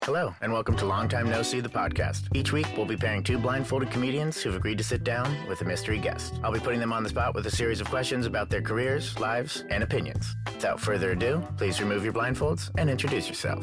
Hello, and welcome to Long Time No See, the podcast. Each week, we'll be pairing two blindfolded comedians who've agreed to sit down with a mystery guest. I'll be putting them on the spot with a series of questions about their careers, lives, and opinions. Without further ado, please remove your blindfolds and introduce yourselves.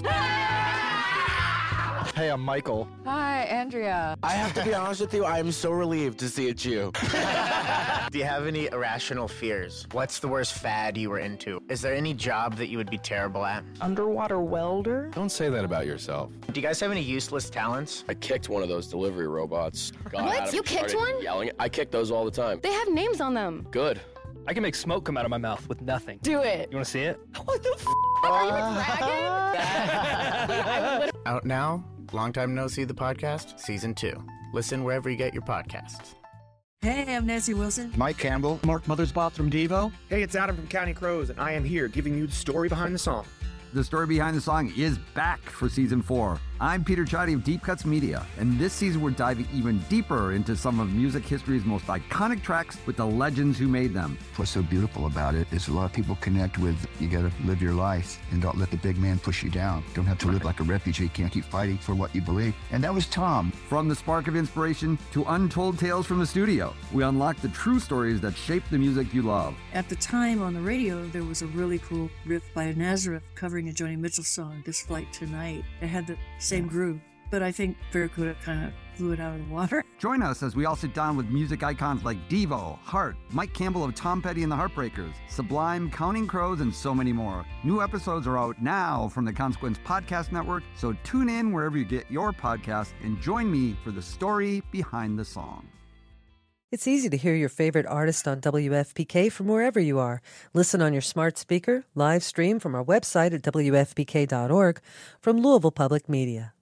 Hey, I'm Michael. Hi, Andrea. I have to be honest with you, I am so relieved to see it's you. Do you have any irrational fears? What's the worst fad you were into? Is there any job that you would be terrible at? Underwater welder? Don't say that about yourself. Do you guys have any useless talents? I kicked one of those delivery robots. Got What? at him, You kicked started one? Yelling. I kick those all the time. They have names on them. Good. I can make smoke come out of my mouth with nothing. Do it. You want to see it? What the f***? Are you a dragon? Out now, Long Time No See, the podcast, Season 2. Listen wherever you get your podcasts. Hey, I'm Nancy Wilson. Mike Campbell. Mark Mothersbaugh from Devo. Hey, it's Adam from County Crows, and I am here giving you the story behind the song. The story behind the song is back for Season 4. I'm Peter Chotty of Deep Cuts Media, and this season we're diving even deeper into some of music history's most iconic tracks with the legends who made them. What's so beautiful about it is a lot of people connect with, you gotta live your life and don't let the big man push you down. Don't have to live like a refugee, can't keep fighting for what you believe. And that was Tom. From the spark of inspiration to untold tales from the studio, we unlock the true stories that shape the music you love. At the time on the radio, there was a really cool riff by Nazareth covering a Joni Mitchell song, This Flight Tonight. It had the same groove, but I think Barracuda kind of blew it out of the water. Join us as we all sit down with music icons like Devo, Heart, Mike Campbell of Tom Petty and the Heartbreakers, Sublime, Counting Crows, and so many more. New episodes are out now from the Consequence Podcast Network, so tune in wherever you get your podcast and join me for the story behind the song. It's easy to hear your favorite artist on WFPK from wherever you are. Listen on your smart speaker, live stream from our website at WFPK.org, from Louisville Public Media.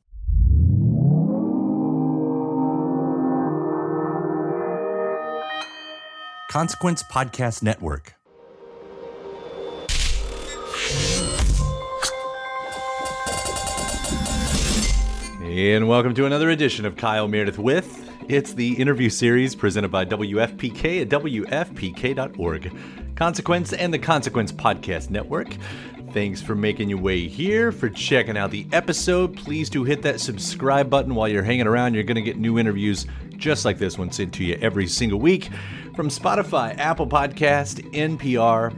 Consequence Podcast Network. And welcome to another edition of Kyle Meredith With. It's the interview series presented by WFPK at WFPK.org. Consequence and the Consequence Podcast Network. Thanks for making your way here, for checking out the episode. Please do hit that subscribe button while you're hanging around. You're going to get new interviews just like this one sent to you every single week from Spotify, Apple Podcast, NPR,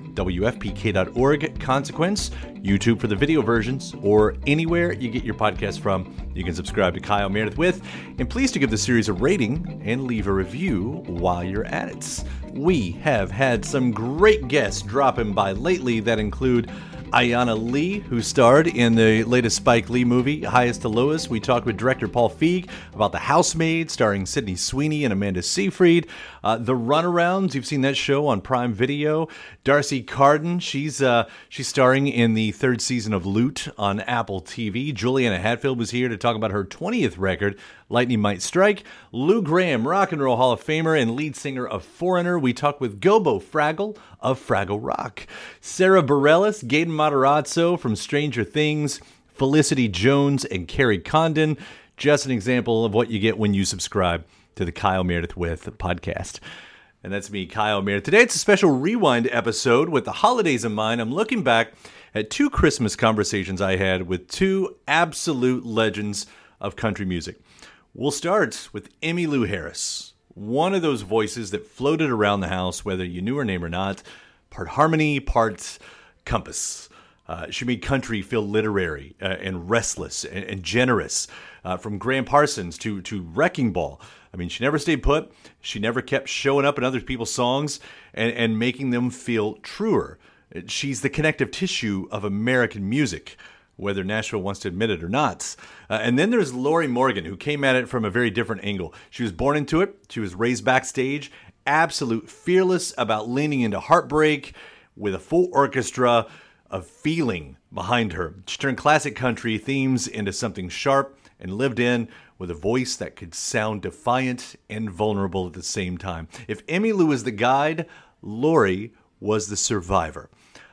WFPK.org, Consequence, YouTube for the video versions, or anywhere you get your podcast from. You can subscribe to Kyle Meredith With, and please do give the series a rating and leave a review while you're at it. We have had some great guests dropping by lately that include Ayanna Lee, who starred in the latest Spike Lee movie, Highest to Lowest. We talked with director Paul Feig about The Housemaid, starring Sydney Sweeney and Amanda Seyfried. The Runarounds, you've seen that show on Prime Video. Darcy Carden, she's starring in the third season of Loot on Apple TV. Juliana Hatfield was here to talk about her 20th record, Lightning Might Strike. Lou Gramm, Rock and Roll Hall of Famer and lead singer of Foreigner. We talked with Gobo Fraggle of Fraggle Rock. Sarah Bareilles, Gaten Matarazzo from Stranger Things, Felicity Jones, and Carrie Condon. Just an example of what you get when you subscribe to the Kyle Meredith With podcast. And that's me, Kyle Meredith. Today it's a special rewind episode with the holidays in mind. I'm looking back at two Christmas conversations I had with two absolute legends of country music. We'll start with Emmylou Harris, one of those voices that floated around the house, whether you knew her name or not, part harmony, part compass. She made country feel literary and restless and generous, from Graham Parsons to Wrecking Ball. I mean, she never stayed put. She never kept showing up in other people's songs and making them feel truer. She's the connective tissue of American music, whether Nashville wants to admit it or not. And then there's Lorrie Morgan, who came at it from a very different angle. She was born into it. She was raised backstage, absolute fearless about leaning into heartbreak with a full orchestra of feeling behind her. She turned classic country themes into something sharp and lived in with a voice that could sound defiant and vulnerable at the same time. If Emmylou is the guide, Lorrie was the survivor.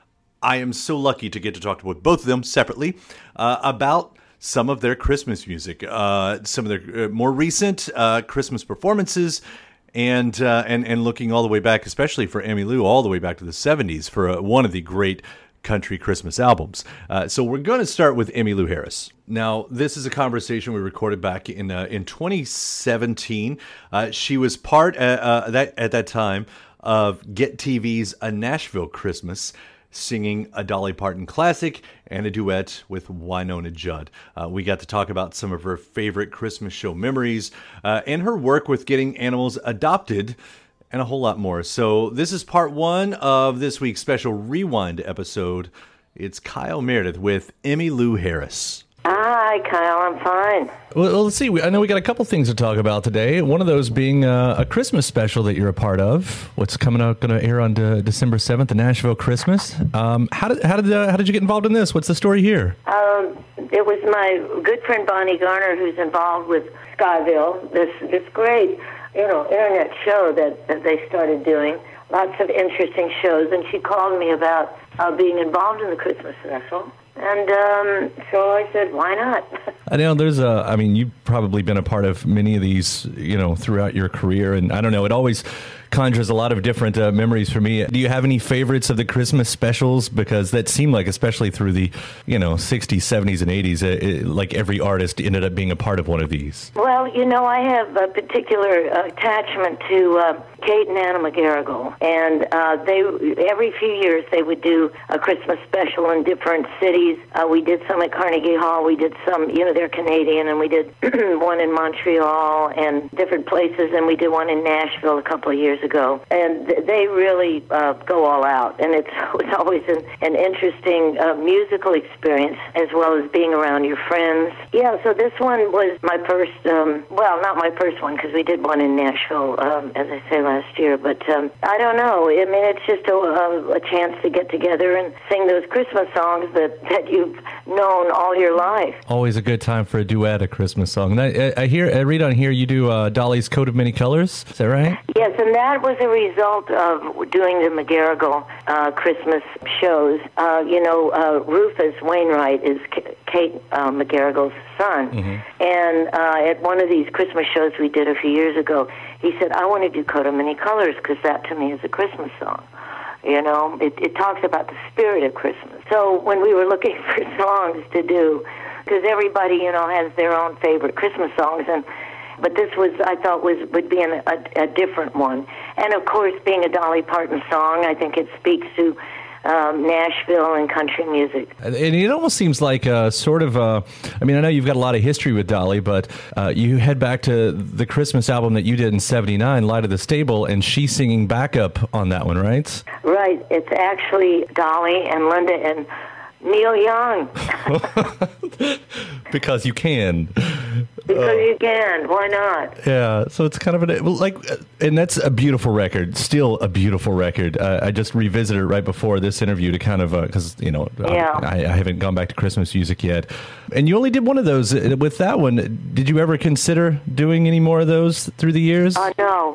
I am so lucky to get to talk with both of them separately about some of their Christmas music, some of their more recent Christmas performances, and looking all the way back, especially for Emmylou, all the way back to the 70s for one of the great country Christmas albums. So we're going to start with Emmylou Harris. Now, this is a conversation we recorded back in 2017. She was part at that time of Get TV's A Nashville Christmas, singing a Dolly Parton classic and a duet with Wynonna Judd. We got to talk about some of her favorite Christmas show memories and her work with getting animals adopted and a whole lot more. So this is part one of this week's special Rewind episode. It's Kyle Meredith with Emmylou Harris. Hi, Kyle. I'm fine. Well, let's see. I know we got a couple things to talk about today. One of those being a Christmas special that you're a part of. What's coming out? Going to air on December 7th, the Nashville Christmas. How did you get involved in this? What's the story here? It was my good friend Bonnie Garner who's involved with Skyville. This great, internet show that they started doing. Lots of interesting shows, and she called me about being involved in the Christmas special. And so I said, why not? I know you've probably been a part of many of these, throughout your career. And I don't know, it always conjures a lot of different memories for me. Do you have any favorites of the Christmas specials? Because that seemed like, especially through the, 60s, 70s, and 80s, like every artist ended up being a part of one of these. Well, I have a particular attachment to Kate and Anna McGarrigle. And every few years they would do a Christmas special in different cities. We did some at Carnegie Hall. We did some, they're Canadian, and we did one in Montreal and different places. And we did one in Nashville a couple of years ago, and they really go all out, and it's always an interesting musical experience, as well as being around your friends. Yeah, so this one was my first, not my first one, because we did one in Nashville, as I say, last year, but I don't know. I mean, it's just a chance to get together and sing those Christmas songs that you've known all your life. Always a good time for a duet, a Christmas song. And I read on here you do Dolly's Coat of Many Colors. Is that right? Yes, and that was a result of doing the McGarrigle Christmas shows. Rufus Wainwright is Kate McGarrigle's son. Mm-hmm. And at one of these Christmas shows we did a few years ago, he said, I want to do Coat of Many Colors, because that to me is a Christmas song. It talks about the spirit of Christmas. So when we were looking for songs to do, because everybody, has their own favorite Christmas songs, but this I thought would be a different one. And of course, being a Dolly Parton song, I think it speaks to Nashville and country music. And it almost seems like I know you've got a lot of history with Dolly, but you head back to the Christmas album that you did in '79, Light of the Stable, and she's singing backup on that one, right? Right. It's actually Dolly and Linda and Neil Young. Because you can. Because you can. Why not? Yeah. So it's kind of and that's a beautiful record. Still a beautiful record. I just revisited it right before this interview to kind of, because, I haven't gone back to Christmas music yet. And you only did one of those. With that one, did you ever consider doing any more of those through the years? No.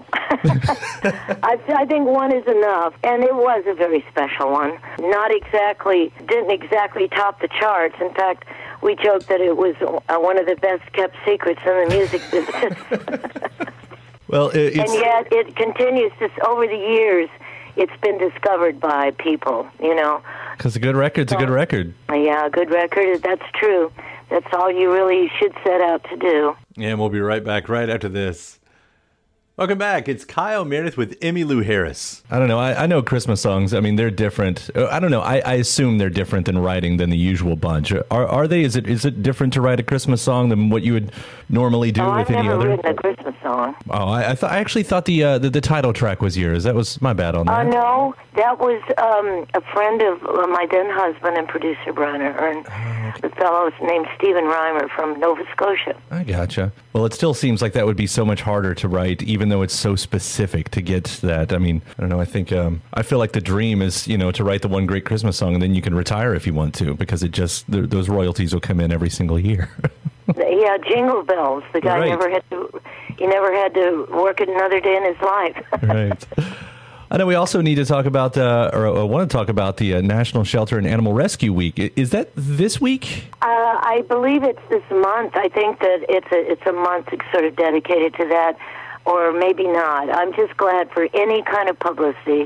I think one is enough. And it was a very special one. Didn't exactly top the charts. In fact, we joked that it was one of the best-kept secrets in the music business. Well, and yet it continues to, over the years, it's been discovered by people, Because a good record's a good record. Yeah, a good record, that's true. That's all you really should set out to do. And we'll be right back right after this. Welcome back. It's Kyle Meredith with Emmylou Harris. I don't know. I know Christmas songs. I mean, they're different. I don't know. I assume they're different than writing than the usual bunch. Are they? Is it different to write a Christmas song than what you would normally do with any other? I've never written a Christmas song. Oh, I actually thought the title track was yours. That was my bad on that. No, that was a friend of my then husband and producer Brian Ahern, the fellow named Stephen Reimer from Nova Scotia. I gotcha. Well, it still seems like that would be so much harder to write, even though it's so specific to get that. I mean, I don't know. I think I feel like the dream is, to write the one great Christmas song and then you can retire if you want to, because it just those royalties will come in every single year. Yeah, Jingle Bells. The guy right. never had to work another day in his life. Right. I know we also need to talk about, or want to talk about the National Shelter and Animal Rescue Week. Is that this week? I believe it's this month. I think that it's a month sort of dedicated to that, or maybe not. I'm just glad for any kind of publicity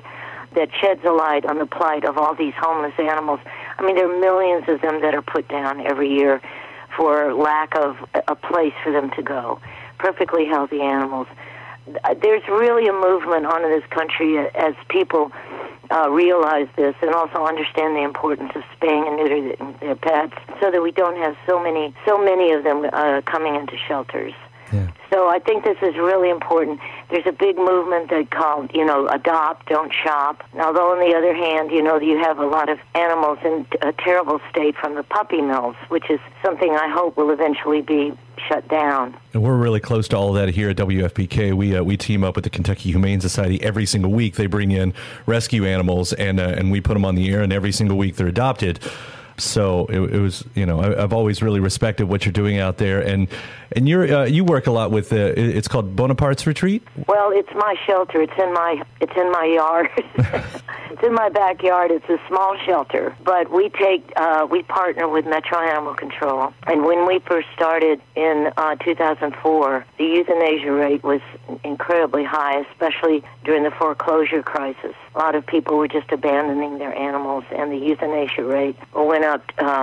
that sheds a light on the plight of all these homeless animals. I mean, there are millions of them that are put down every year for lack of a place for them to go. Perfectly healthy animals. There's really a movement on in this country as people realize this and also understand the importance of spaying and neutering their pets, so that we don't have so many of them coming into shelters. Yeah. So I think this is really important. There's a big movement that called, adopt, don't shop. Although on the other hand, you have a lot of animals in a terrible state from the puppy mills, which is something I hope will eventually be shut down. And we're really close to all of that here at WFPK. We team up with the Kentucky Humane Society every single week. They bring in rescue animals, and we put them on the air, and every single week they're adopted. So it was, I've always really respected what you're doing out there, and you work a lot with it's called Bonaparte's Retreat. Well, it's my shelter. It's in my yard. It's in my backyard. It's a small shelter, but we partner with Metro Animal Control. And when we first started in 2004, the euthanasia rate was incredibly high, especially during the foreclosure crisis. A lot of people were just abandoning their animals, and the euthanasia rate went up.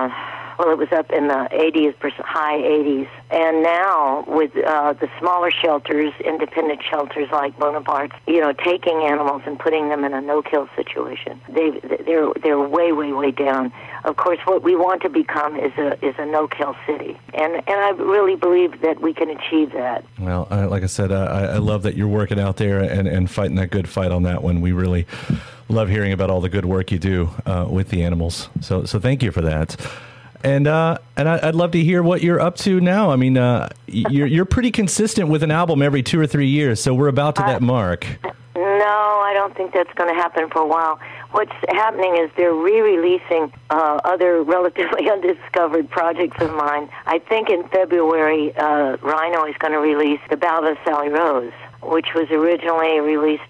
It was up in the 80s, high 80s. And now with the smaller shelters, independent shelters like Bonaparte's, taking animals and putting them in a no-kill situation, they're way, way, way down. Of course, what we want to become is a no-kill city, and I really believe that we can achieve that. Well, like I said, I love that you're working out there and fighting that good fight on that one. We really love hearing about all the good work you do with the animals. So thank you for that. And I'd love to hear what you're up to now. I mean, you're pretty consistent with an album every 2 or 3 years, so we're about to that mark. No, I don't think that's going to happen for a while. What's happening is they're re-releasing other relatively undiscovered projects of mine. I think in February, Rhino is going to release The Ballad of Sally Rose, which was originally released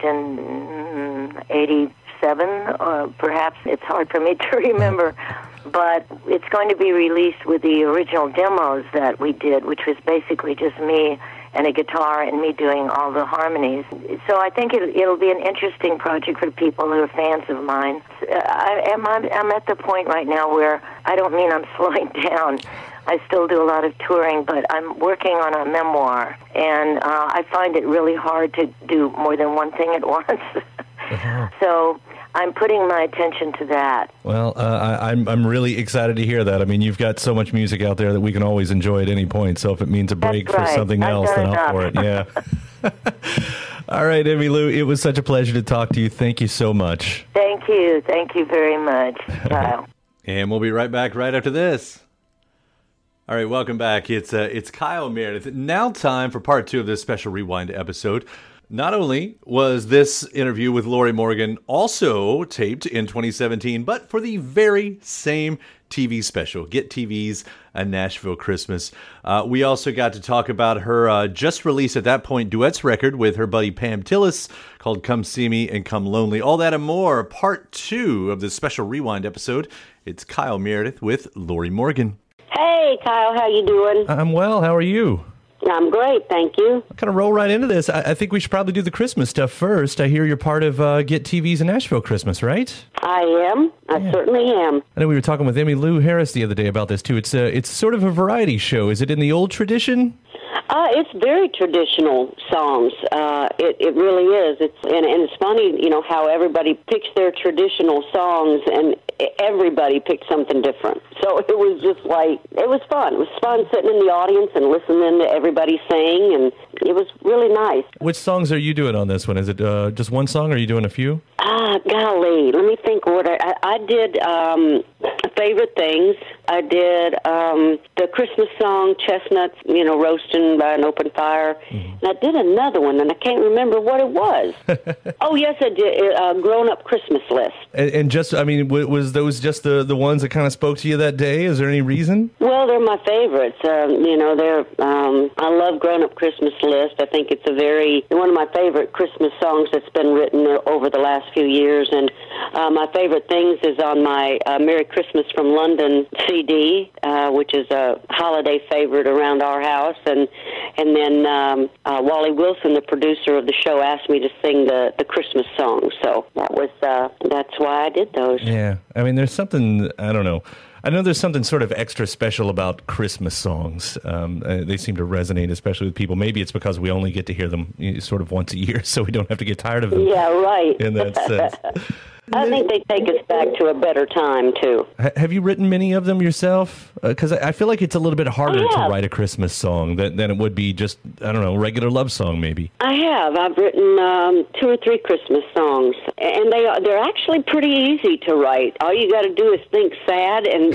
in 87, or perhaps it's hard for me to remember. But it's going to be released with the original demos that we did, which was basically just me and a guitar and me doing all the harmonies. So I think it'll be an interesting project for people who are fans of mine. I'm at the point right now where I don't mean I'm slowing down. I still do a lot of touring, but I'm working on a memoir, and I find it really hard to do more than one thing at once. So I'm putting my attention to that. Well, I'm really excited to hear that. I mean, you've got so much music out there that we can always enjoy at any point. So if it means a break for something else, then I'll for it. Yeah. All right, Emmylou, it was such a pleasure to talk to you. Thank you so much. Thank you. Thank you very much, Kyle. And we'll be right back right after this. All right, welcome back. It's Kyle Meredith. Now time for part 2 of this special Rewind episode. Not only was this interview with Lorrie Morgan also taped in 2017, but for the very same TV special, Get TV's A Nashville Christmas. We also got to talk about her just released at that point duets record with her buddy Pam Tillis called Come See Me and Come Lonely. All that and more, part 2 of this special Rewind episode. It's Kyle Meredith with Lorrie Morgan. Hey, Kyle, how you doing? I'm well. How are you? I'm great, thank you. I'll kind of roll right into this. I think we should probably do the Christmas stuff first. I hear you're part of Get TV's A Nashville Christmas, right? I am. I certainly am. I know we were talking with Emmylou Harris the other day about this, too. It's sort of a variety show. Is it in the old tradition? It's very traditional songs. It really is. And it's funny, how everybody picks their traditional songs, and everybody picked something different. So it was just it was fun. It was fun sitting in the audience and listening to everybody sing, and it was really nice. Which songs are you doing on this one? Is it just one song, or are you doing a few? Golly, let me think what I did. Favorite Things. I did the Christmas song, Chestnuts, roasting by an open fire. Mm-hmm. And I did another one, and I can't remember what it was. Oh, yes, I did. Grown Up Christmas List. And just, was those just the ones that kind of spoke to you that day? Is there any reason? Well, they're my favorites. I love Grown Up Christmas list. I think it's one of my favorite Christmas songs that's been written over the last few years. And my favorite things is on my Merry Christmas from London CD, which is a holiday favorite around our house. And then Wally Wilson, the producer of the show, asked me to sing the Christmas song. So that's why I did those. Yeah. I mean, there's something, I don't know. I know there's something sort of extra special about Christmas songs. They seem to resonate, especially with people. Maybe it's because we only get to hear them sort of once a year, so we don't have to get tired of them. Yeah, right. In that sense. I think they take us back to a better time, too. Have you written many of them yourself? Because I feel like it's a little bit harder to write a Christmas song than it would be just, I don't know, a regular love song, maybe. I have. I've written 2 or 3 Christmas songs, and they're actually pretty easy to write. All you got to do is think sad, and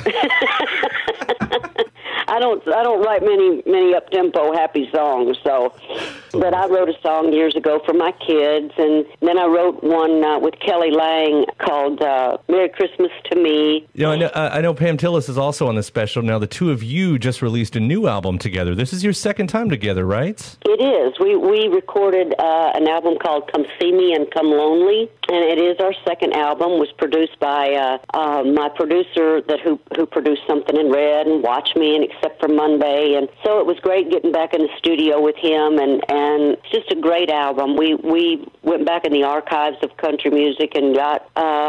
I don't write many up-tempo happy songs. But I wrote a song years ago for my kids, and then I wrote one with Kelly Lang called Merry Christmas to Me. You know, I know Pam Tillis is also on the special. Now, the two of you just released a new album together. This is your second time together, right? It is. We recorded an album called Come See Me and Come Lonely, and it is our second album. It was produced by my producer who produced Something in Red and Watch Me and Except for Monday, and so it was great getting back in the studio with him, and it's just a great album. We went back in the archives of country music and got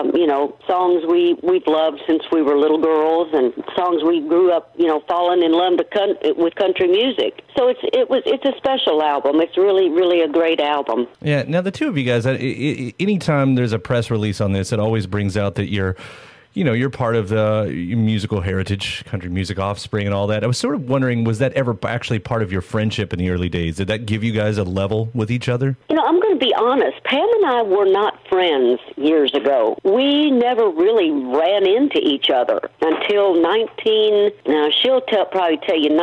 songs we've loved since we were little girls, and songs we grew up falling in love with country music. So it's a special album. It's really a great album. Yeah. Now the two of you guys, anytime there's a press release on this, it always brings out that you're part of the musical heritage, country music offspring and all that. I was sort of wondering, was that ever actually part of your friendship in the early days? Did that give you guys a level with each other? I'm going to be honest. Pam and I were not friends years ago. We never really ran into each other until she'll probably tell you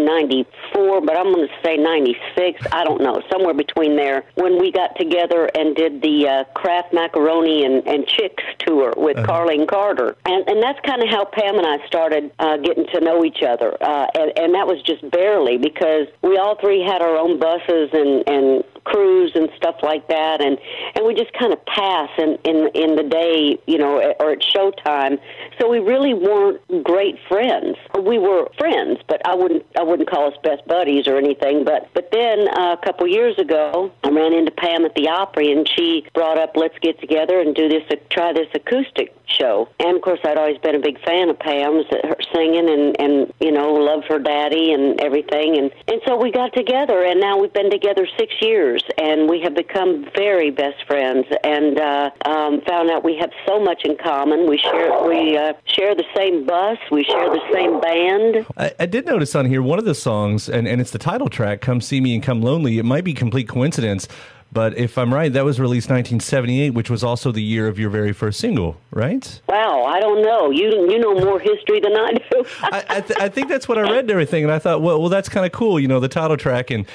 1994, but I'm going to say 96. I don't know, somewhere between there, when we got together and did the Kraft Macaroni and Chicks tour with Carlene Carter. And that's kind of how Pam and I started getting to know each other. And that was just barely, because we all three had our own buses and crews and stuff like that, and we just kind of pass in the day, or at showtime. So we really weren't great friends. We were friends, but I wouldn't call us best buddies or anything. But then a couple years ago, I ran into Pam at the Opry, and she brought up, let's get together and try this acoustic show. And of course, I'd always been a big fan of Pam's, her singing, and loved her daddy and everything. And so we got together, and now we've been together 6 years, and we have become very best friends, and found out we have so much in common. We share the same bus, we share the same band. I did notice on here one of the songs, and it's the title track, Come See Me and Come Lonely. It might be complete coincidence, but if I'm right, that was released 1978, which was also the year of your very first single, right? Wow, I don't know. You know more history than I do. I think that's what I read and everything, and I thought, well, that's kind of cool, the title track, and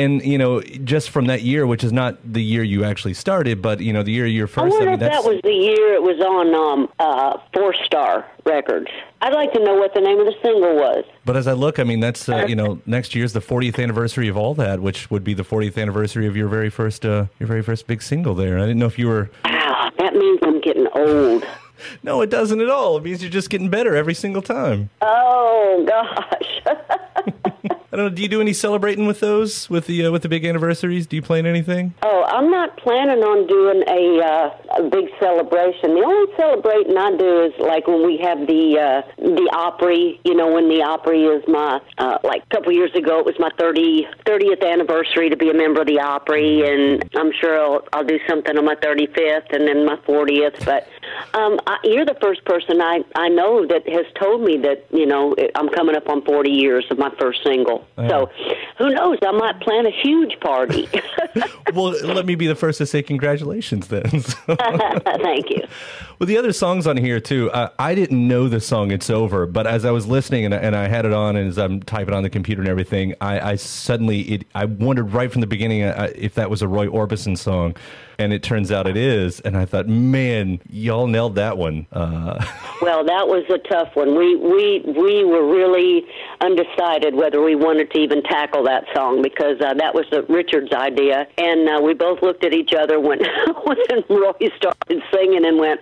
just from that year, which is not the year you actually started, but the year you're first. I wonder if that was the year it was on 4 Star Records. I'd like to know what the name of the single was. But as I look, that's next year's the 40th anniversary of All That, which would be the 40th anniversary of your very first big single there. I didn't know if you were. Wow, that means I'm getting old. No, it doesn't at all. It means you're just getting better every single time. Oh gosh. I don't know. Do you do any celebrating with those, with the big anniversaries? Do you plan anything? Oh, I'm not planning on doing a big celebration. The only celebrating I do is like when we have the Opry. When the Opry is my like a couple years ago, it was my 30th anniversary to be a member of the Opry, and I'm sure I'll do something on my 35th and then my 40th. But you're the first person I know that has told me that I'm coming up on 40 years of my first single. So who knows? I might plan a huge party. Well, let me be the first to say congratulations then. Thank you. Well, the other songs on here, too, I didn't know the song It's Over, but as I was listening and I had it on and as I'm typing on the computer and everything, I suddenly wondered right from the beginning if that was a Roy Orbison song, and it turns out it is, and I thought, man, y'all nailed that one. Well, that was a tough one. We were really undecided whether we wanted to even tackle that song, because that was Richard's idea. And we both looked at each other when Roy started singing and went,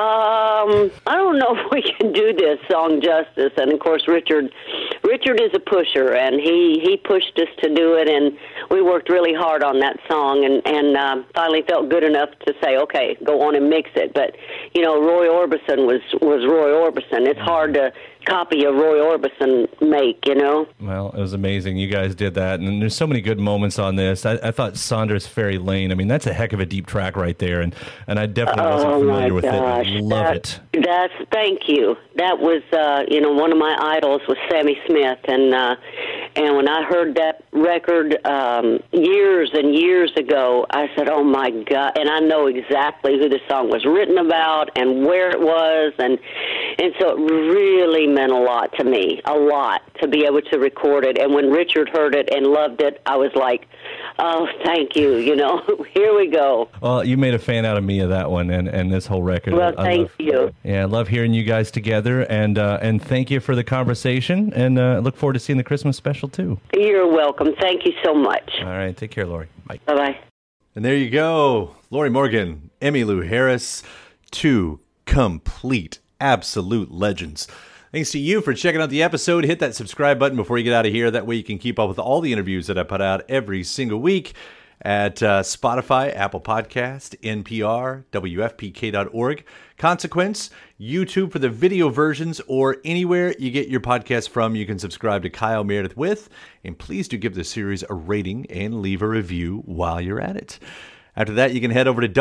I don't know if we can do this song justice. And, of course, Richard is a pusher, and he pushed us to do it, and we worked really hard on that song and finally felt good enough to say, okay, go on and mix it. But, you know, Roy Orbison was Roy Orbison. It's hard to copy a Roy Orbison make, you know? Well, it was amazing. You guys did that, and there's so many good moments on this. I thought Saunders Ferry Lane, I mean, that's a heck of a deep track right there, and I definitely wasn't familiar with it. I love it. Thank you. That was, you know, one of my idols was Sammy Smith, and when I heard that record years and years ago, I said, oh my God, and I know exactly who the song was written about and where it was, and so it really meant a lot to me, to be able to record it. And when Richard heard it and loved it, I was like, oh, thank you, you know, here we go. Well, you made a fan out of me of that one and this whole record. Well, thank you. Yeah, I love hearing you guys together, and thank you for the conversation, and I look forward to seeing the Christmas special, too. You're welcome. Thank you so much. All right, take care, Lori. Bye. Bye-bye. And there you go. Lori Morgan, Emmylou Harris, two complete, absolute legends. Thanks to you for checking out the episode. Hit that subscribe button before you get out of here. That way you can keep up with all the interviews that I put out every single week at Spotify, Apple Podcast, NPR, WFPK.org, Consequence, YouTube for the video versions, or anywhere you get your podcast from. You can subscribe to Kyle Meredith With, and please do give the series a rating and leave a review while you're at it. After that, you can head over to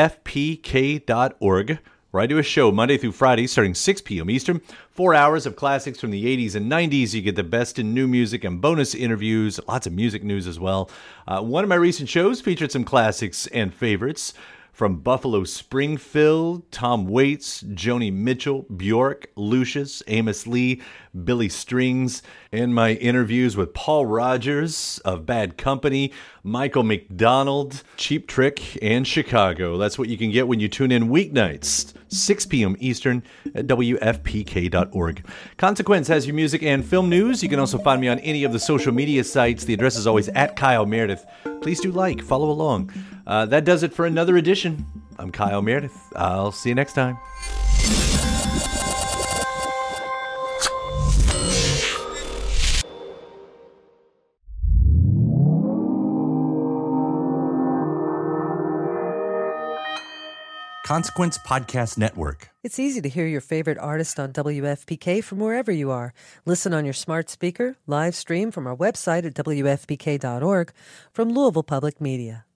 WFPK.org, where I do a show Monday through Friday starting 6 p.m. Eastern. 4 hours of classics from the 80s and 90s. You get the best in new music and bonus interviews, lots of music news as well. One of my recent shows featured some classics and favorites from Buffalo Springfield, Tom Waits, Joni Mitchell, Bjork, Lucius, Amos Lee, Billy Strings, and my interviews with Paul Rogers of Bad Company, Michael McDonald, Cheap Trick, and Chicago. That's what you can get when you tune in weeknights, 6 p.m. Eastern at WFPK.org. Consequence has your music and film news. You can also find me on any of the social media sites. The address is always at Kyle Meredith. Please do follow along. That does it for another edition. I'm Kyle Meredith. I'll see you next time. Consequence Podcast Network. It's easy to hear your favorite artist on WFPK from wherever you are. Listen on your smart speaker, live stream from our website at WFPK.org, from Louisville Public Media.